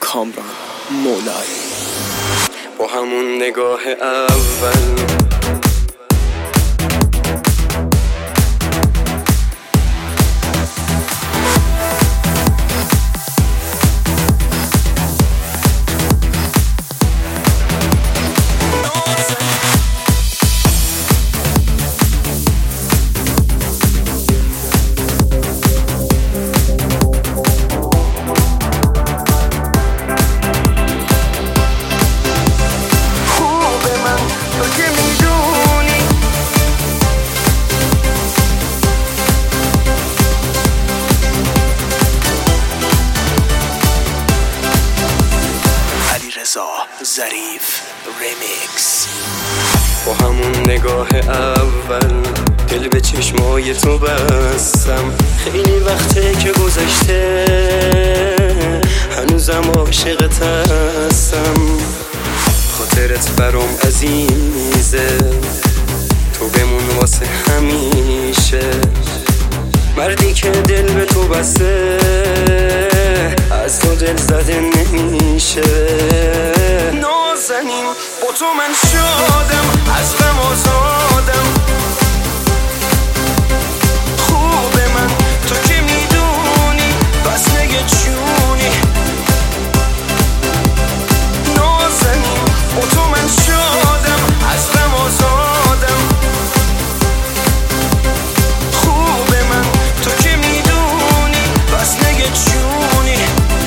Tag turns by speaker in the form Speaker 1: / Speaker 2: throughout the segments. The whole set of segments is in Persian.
Speaker 1: کامران مولای.
Speaker 2: با همون نگاه اول
Speaker 1: ظریف ریمیکس.
Speaker 2: با همون نگاه اول دل به چشمای تو بستم. خیلی وقته که گذشته هنوزم عاشقت هستم. خاطرت برام عزیزه، تو بمون واسه همیشه. مردی که دل به تو بسته از تو دل زده نمیشه. نازنین با تو من شادم، از غم آزادم. خوبه من تو که میدونی، بس نگه چونی. نازنین با تو من شادم، از غم آزادم. خوبه من تو که میدونی، بس نگه چونی.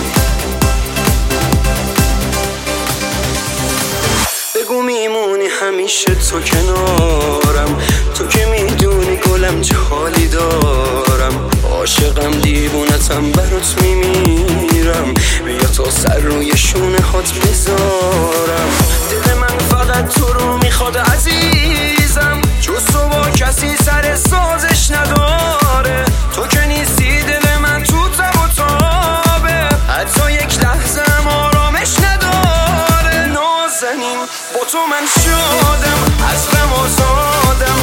Speaker 2: بگو میمونی همیشه تو کنارم، تو که میدونی گلم چه حالی دارم. عاشقم دیوونتم برات میمیرم، بیا تا سر روی شونه هات بذارم. دل من فقط تو رو میخواد عزیزم، جز تو با کسی سر سازش نداره. تو که نیستی دل من تو تب و تابه، حتی یک لحظه هم آرامش نداره. نازنین با تو من شادم، از غم آزادم.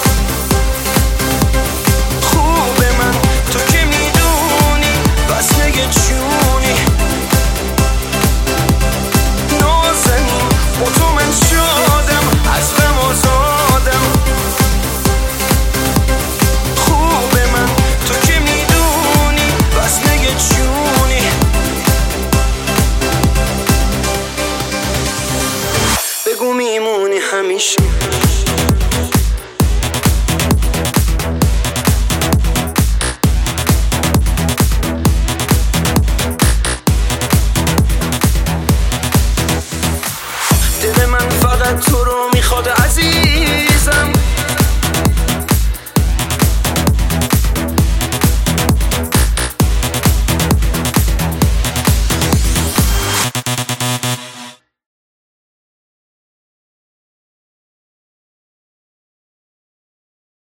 Speaker 2: خوبه من تو که میدونی، بس نگه چونی. نازنین با تو من شادم، از غم آزادم. خوبه من تو که میدونی، بس نگه چونی. بگو میمونی همیشه. دل من فقط تو رو